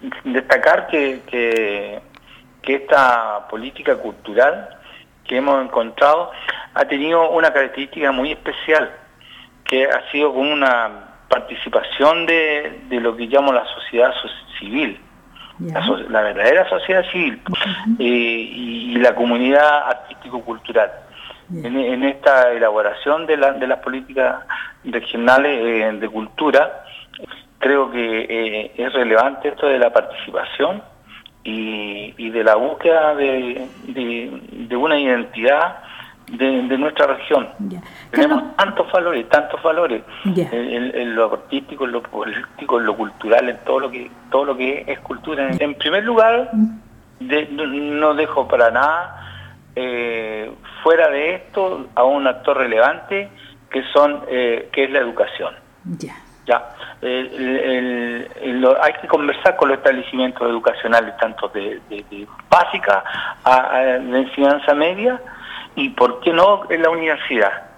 destacar que esta política cultural que hemos encontrado ha tenido una característica muy especial, que ha sido como una participación de lo que llamo la sociedad civil, la verdadera sociedad civil, y la comunidad artístico-cultural. En esta elaboración de las políticas regionales de cultura, creo que es relevante esto de la participación y de la búsqueda de una identidad de nuestra región. Tenemos tantos valores en lo artístico, en lo político, en lo cultural, en todo lo que es cultura. En primer lugar, no dejo para nada fuera de esto a un actor relevante que es la educación. Hay que conversar con los establecimientos educacionales, tanto de básica a de enseñanza media, y por qué no en la universidad.